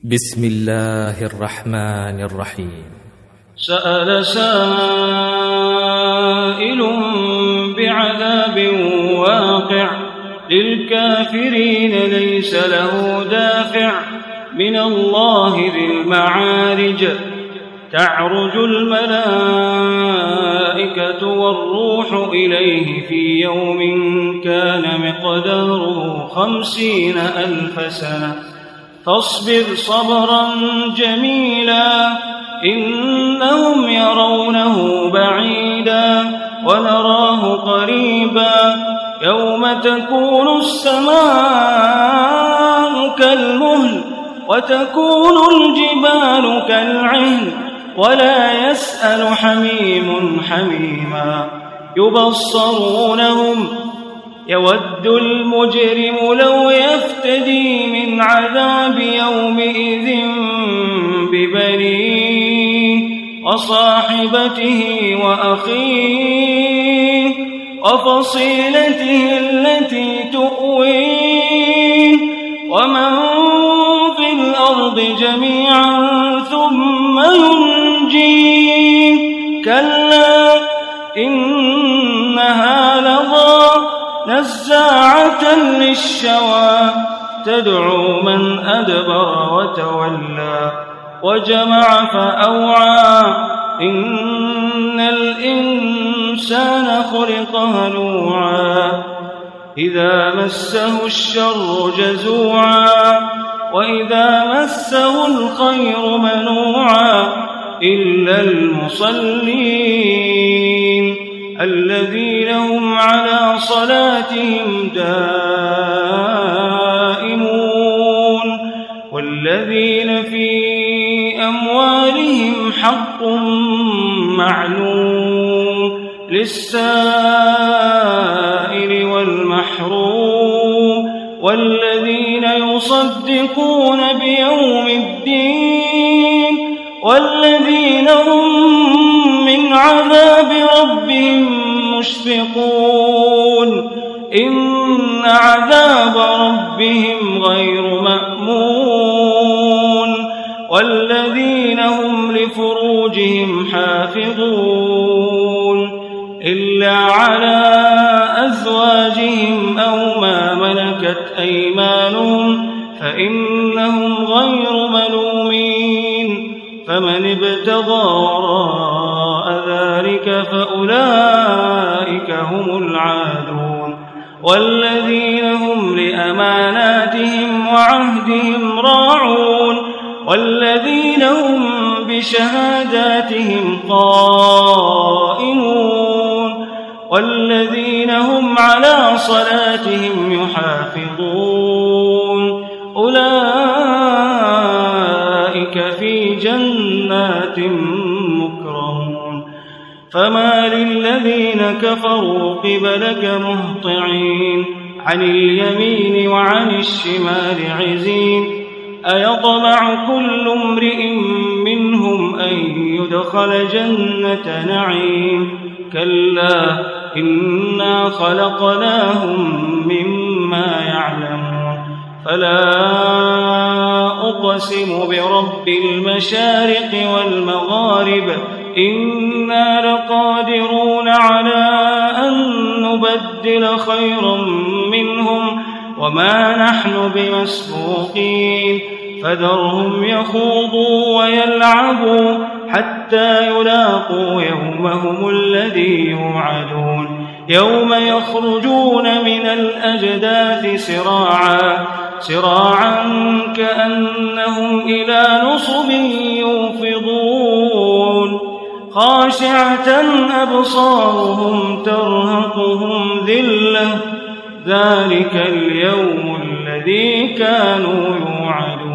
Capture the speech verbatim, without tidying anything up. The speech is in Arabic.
بسم الله الرحمن الرحيم. سأل سائل بعذاب واقع للكافرين ليس له دافع من الله ذي المعارج تعرج الملائكة والروح إليه في يوم كان مقداره خمسين ألف سنة فاصبر صبرا جميلا إنهم يرونه بعيدا ونراه قريبا يوم تكون السماء كالمهل وتكون الجبال كالعهن ولا يسأل حميم حميما يبصرونهم يود المجرم لو يفتدي من عذاب يومئذ ببنيه وصاحبته وأخيه وفصيلته التي تؤويه ومن في الأرض جميعا ثم ينجيه كلا إنها لظى نزاعة للشوى تدعو من أدبر وتولى وجمع فأوعى إن الإنسان خلق هلوعا إذا مسه الشر جزوعا وإذا مسه الخير منوعا إلا المصلين الذين هم على صلاتهم دائمون والذين في أموالهم حق معلوم للسائل والمحروم والذين يصدقون بيوم الدين والذين هم من عذاب ربهم مشفقون إن عذاب ربهم غير مأمون والذين هم لفروجهم حافظون إلا على أزواجهم أو ما ملكت أيمانهم فإنهم غير ملومين فمن ابتغى وراء ذلك فأولئك هم العادون والذين هم لأماناتهم وعهدهم راعون والذين هم بشهاداتهم قائمون والذين هم على صلاتهم يحافظون أولئك في جنات مكرمون فما للذين كفروا قبلك مهطعين عن اليمين وعن الشمال عزين أيطمع كل امرئ منهم أن يدخل جنة نعيم كلا إنا خلقناهم مما يعلمون فلا أقسم برب المشارق والمغارب إنا لقادرون على أن نبدل خيرا منهم وما نحن بمسبوقين فذرهم يخوضوا ويلعبوا حتى يلاقوا يومهم الذي يوعدون يوم يخرجون من الأجداث سراعا سراعا كأنهم إلى نصب يوفضون خاشعة أبصارهم ترهقهم ذلة ذلك اليوم الذي كانوا يوعدون